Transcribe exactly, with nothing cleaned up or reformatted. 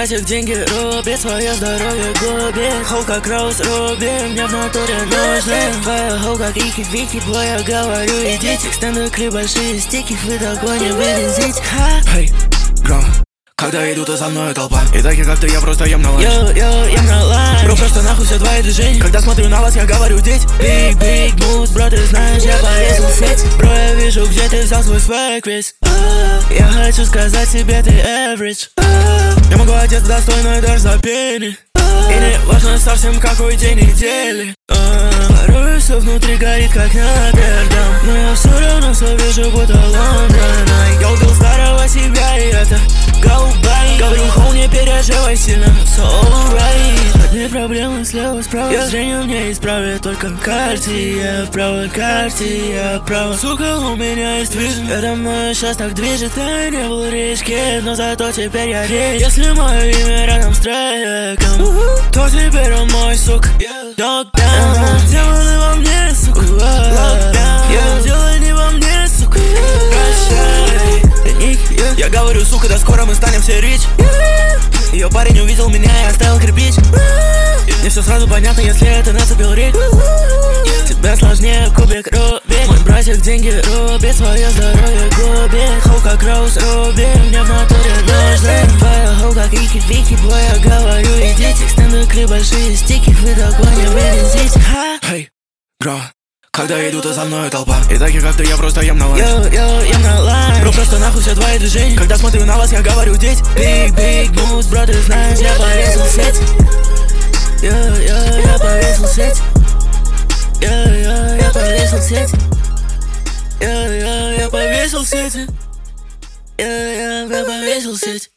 братик деньги рубит, свое здоровье губит. Хоу как Роуз Руби, мне в натуре нужны. Твоя хоу как Вики-Вики, бой, я говорю идите. Стенды клип, большие стики, вы такой не вылезите. Hey, бро, когда иду, то за мной толпа. И так я как-то я просто ем на ланч. Йо-йо, ем на ланч. Бро, просто нахуй все твои движения. Когда смотрю на вас, я говорю деть. Big, big moves, бро, ты знаешь, я повесил сеть. Бро, я вижу, где ты взял свой свек весь. Я хочу сказать тебе, ты average. Я могу одеться достойно даже за пени. И не важно совсем какой день недели. Порой все внутри горит как Нотр-Дам, но я все равно все вижу, будто Лондон. Я убил старого себя, и это голубай. Говорю, хоу, не переживай сильно, все alright. Одни проблемы слева, справа, я зрение мне исправит только Cartier, право Cartier, право. Сука, у меня есть вижен. Это мое сейчас так движет. Я не был речки, но зато теперь я речь. Если мое имя рядом с треком, то теперь он мой, сука. Lockdown, демоны во мне, сука. Lockdown, делай не во мне, сука. Прощай. Я говорю, сука, да скоро мы станем все рич. Ее парень увидел меня и оставил кирпич. Мне все сразу понятно, если это нацепил рик. Тебе сложнее кубик Рубик. Мой братик деньги рубит, свое здоровье губит. Хоу как Роуз Руби, мне в натуре нужны. Твоя хоу как Вики-Вики, бой, я говорю идите. Стенды клип, большие стики, вы такой не вылезите. Hey, бро, когда иду, то за мной толпа. И так я как-то я просто ем на ланч. Йо-йо, ем на ланч. Бро, просто нахуй все твои движения. Когда смотрю на вас, я говорю деть. Big, big moves, бро, ты знаешь, я повесил сеть. Йо-йо, я повесил сеть. Йо-йо, я повесил сеть. Йо-йо, я повесил сеть. Йо-йо, я повесил сеть.